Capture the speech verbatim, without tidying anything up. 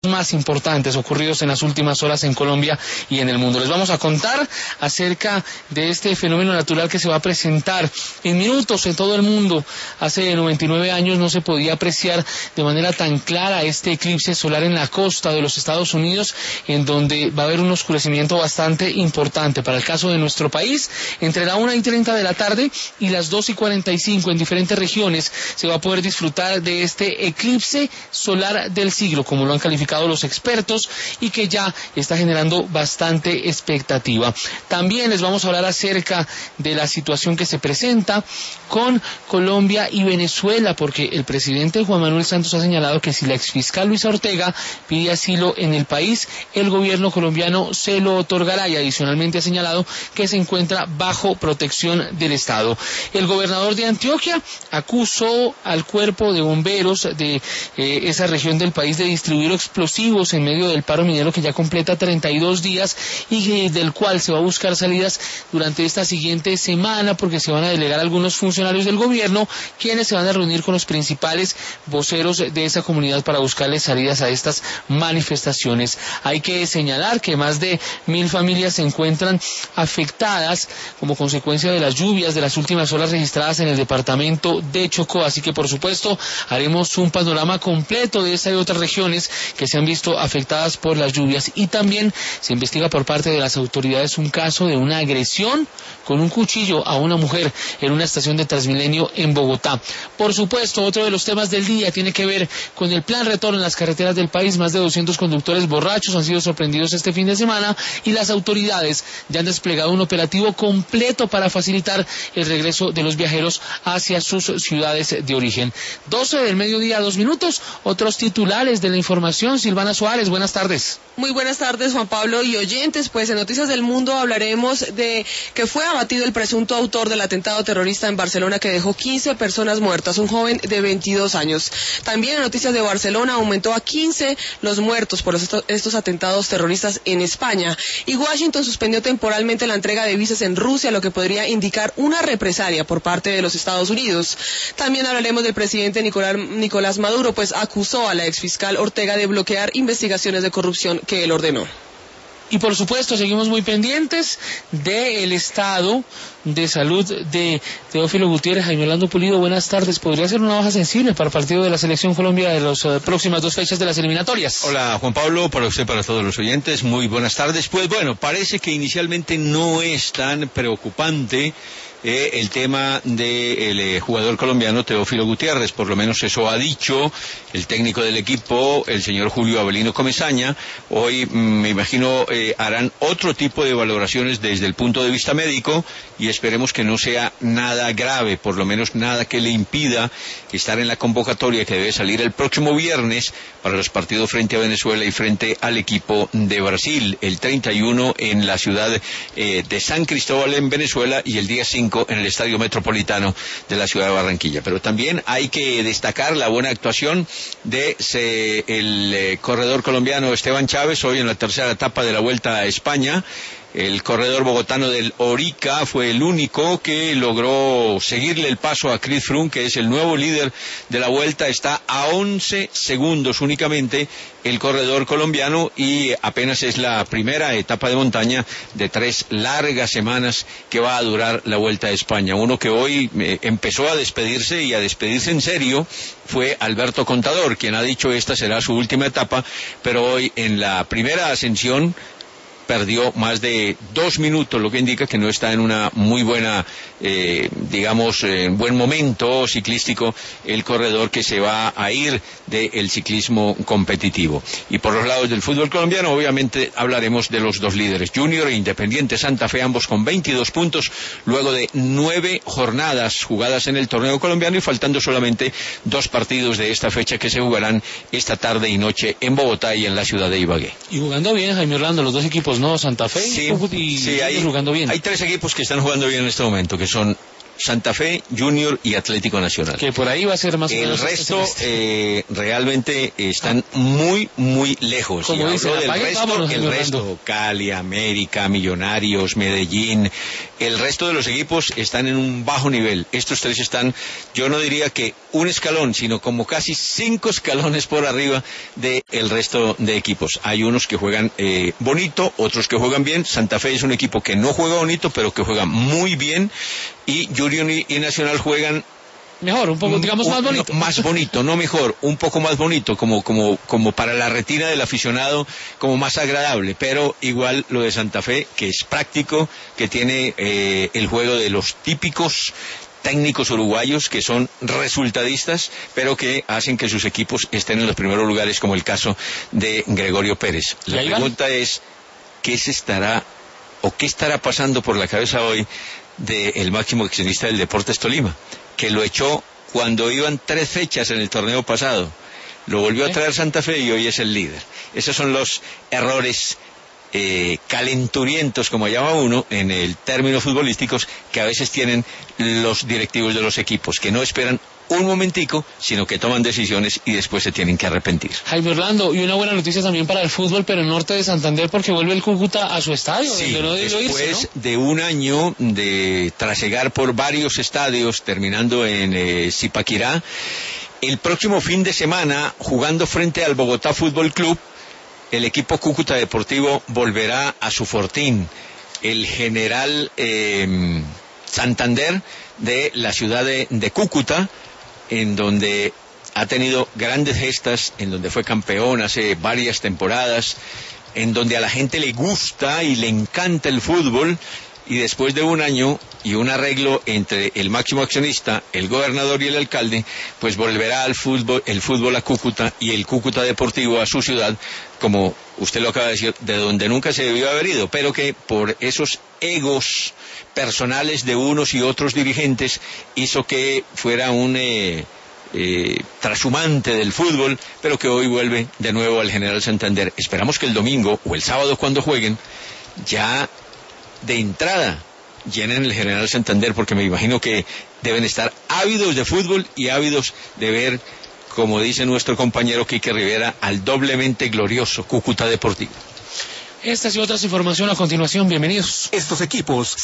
más importantes ocurridos en las últimas horas en Colombia y en el mundo. Les vamos a contar acerca de este fenómeno natural que se va a presentar en minutos en todo el mundo. Hace noventa y nueve años no se podía apreciar de manera tan clara este eclipse solar en la costa de los Estados Unidos, en donde va a haber un oscurecimiento bastante importante. Para el caso de nuestro país, entre la una y treinta de la tarde y las dos y cuarenta y cinco en diferentes regiones se va a poder disfrutar de este eclipse solar del siglo, como lo han calificado los expertos, y que ya está generando bastante expectativa. También les vamos a hablar acerca de la situación que se presenta con Colombia y Venezuela, porque el presidente Juan Manuel Santos ha señalado que si la exfiscal Luisa Ortega pide asilo en el país, el gobierno colombiano se lo otorgará, y adicionalmente ha señalado que se encuentra bajo protección del Estado. El gobernador de Antioquia acusó al cuerpo de bomberos de eh, esa región del país de distribuir explosivos en medio del paro minero que ya completa treinta y dos días y del cual se va a buscar salidas durante esta siguiente semana, porque se van a delegar algunos funcionarios del gobierno, quienes se van a reunir con los principales voceros de esa comunidad para buscarles salidas a estas manifestaciones. Hay que señalar que más de mil familias se encuentran afectadas como consecuencia de las lluvias de las últimas horas registradas en el departamento de Chocó, así que por supuesto haremos un panorama completo de esta y otras regiones que se han visto afectadas por las lluvias. Y también se investiga por parte de las autoridades un caso de una agresión con un cuchillo a una mujer en una estación de Transmilenio en Bogotá. Por supuesto, otro de los temas del día tiene que ver con el plan retorno en las carreteras del país. Más de doscientos conductores borrachos han sido sorprendidos este fin de semana y las autoridades ya han desplegado un operativo completo para facilitar el regreso de los viajeros hacia sus ciudades de origen. doce del mediodía, dos minutos. Otros titulares de la información. Silvana Suárez, buenas tardes. Muy buenas tardes, Juan Pablo y oyentes. Pues en Noticias del Mundo hablaremos de que fue abatido el presunto autor del atentado terrorista en Barcelona que dejó quince personas muertas, un joven de veintidós años. También en Noticias de Barcelona aumentó a quince los muertos por estos, estos atentados terroristas en España. Y Washington suspendió temporalmente la entrega de visas en Rusia, lo que podría indicar una represalia por parte de los Estados Unidos. También hablaremos del presidente Nicolás, Nicolás Maduro, pues acusó a la exfiscal Ortega de bloquear investigaciones de corrupción que él ordenó. Y por supuesto seguimos muy pendientes del estado de salud de Teófilo Gutiérrez. Jaime Orlando Pulido, buenas tardes. ¿Podría ser una baja sensible para el partido de la Selección Colombia de las uh, próximas dos fechas de las eliminatorias? Hola Juan Pablo, para usted, para todos los oyentes, muy buenas tardes. Pues bueno, parece que inicialmente no es tan preocupante Eh, el tema del eh, jugador colombiano Teófilo Gutiérrez, por lo menos eso ha dicho el técnico del equipo, el señor Julio Avelino Comesaña. Hoy mm, me imagino eh, harán otro tipo de valoraciones desde el punto de vista médico y esperemos que no sea nada grave, por lo menos nada que le impida estar en la convocatoria que debe salir el próximo viernes para los partidos frente a Venezuela y frente al equipo de Brasil, el treinta y uno en la ciudad eh, de San Cristóbal en Venezuela y el día cinco en el Estadio Metropolitano de la ciudad de Barranquilla. Pero también hay que destacar la buena actuación de se, el eh, corredor colombiano Esteban Chávez, hoy en la tercera etapa de la Vuelta a España. El corredor bogotano del Orica fue el único que logró seguirle el paso a Chris Froome, que es el nuevo líder de la Vuelta. Está a once segundos únicamente el corredor colombiano y apenas es la primera etapa de montaña de tres largas semanas que va a durar la Vuelta a España. Uno que hoy eh, empezó a despedirse y a despedirse en serio fue Alberto Contador, quien ha dicho esta será su última etapa, pero hoy en la primera ascensión perdió más de dos minutos, lo que indica que no está en una muy buena, eh, digamos, eh, buen momento ciclístico el corredor que se va a ir del ciclismo competitivo. Y por los lados del fútbol colombiano, obviamente hablaremos de los dos líderes, Junior e Independiente Santa Fe, ambos con veintidós puntos, luego de nueve jornadas jugadas en el torneo colombiano y faltando solamente dos partidos de esta fecha que se jugarán esta tarde y noche en Bogotá y en la ciudad de Ibagué. Y jugando bien, Jaime Orlando, los dos equipos, ¿no? Santa Fe sí, y, sí, hay, jugando bien. Hay tres equipos que están jugando bien en este momento, que son Santa Fe, Junior y Atlético Nacional. Que por ahí va a ser más o menos. El resto este eh, realmente están muy, muy lejos. Como y dice, hablo del apague, resto, vámonos, el resto, Cali, América, Millonarios, Medellín, el resto de los equipos están en un bajo nivel. Estos tres están, yo no diría que un escalón, sino como casi cinco escalones por arriba del resto de equipos. Hay unos que juegan eh, bonito, otros que juegan bien. Santa Fe es un equipo que no juega bonito, pero que juega muy bien. Y Junior y, y Nacional juegan mejor, un poco, digamos, un, más bonito. No, más bonito, no mejor, un poco más bonito, como, como, como para la retina del aficionado, como más agradable. Pero igual lo de Santa Fe, que es práctico, que tiene eh, el juego de los típicos técnicos uruguayos que son resultadistas, pero que hacen que sus equipos estén en los primeros lugares, como el caso de Gregorio Pérez. La pregunta es, ¿qué se estará o qué estará pasando por la cabeza hoy del máximo accionista del Deportes Tolima, que lo echó cuando iban tres fechas en el torneo pasado, lo volvió a traer Santa Fe y hoy es el líder? Esos son los errores eh, calenturientos, como llama uno, en el término futbolísticos, que a veces tienen los directivos de los equipos, que no esperan un momentico, sino que toman decisiones y después se tienen que arrepentir. Jaime Orlando, y una buena noticia también para el fútbol, pero el norte de Santander, porque vuelve el Cúcuta a su estadio. Sí, no después irse, ¿no? de un año de trasegar por varios estadios, terminando en eh, Zipaquirá, el próximo fin de semana, jugando frente al Bogotá Fútbol Club, el equipo Cúcuta Deportivo volverá a su fortín, el General eh, Santander de la ciudad de, de Cúcuta, en donde ha tenido grandes gestas, en donde fue campeón hace varias temporadas, en donde a la gente le gusta y le encanta el fútbol, y después de un año y un arreglo entre el máximo accionista, el gobernador y el alcalde, pues volverá al fútbol, el fútbol a Cúcuta y el Cúcuta Deportivo a su ciudad, como usted lo acaba de decir, de donde nunca se debió haber ido, pero que por esos egos personales de unos y otros dirigentes hizo que fuera un eh, eh, trashumante del fútbol, pero que hoy vuelve de nuevo al General Santander. Esperamos que el domingo o el sábado, cuando jueguen, ya de entrada llenen el General Santander, porque me imagino que deben estar ávidos de fútbol y ávidos de ver, como dice nuestro compañero Quique Rivera, al doblemente glorioso Cúcuta Deportivo. Estas y otras informaciones a continuación, bienvenidos. Estos equipos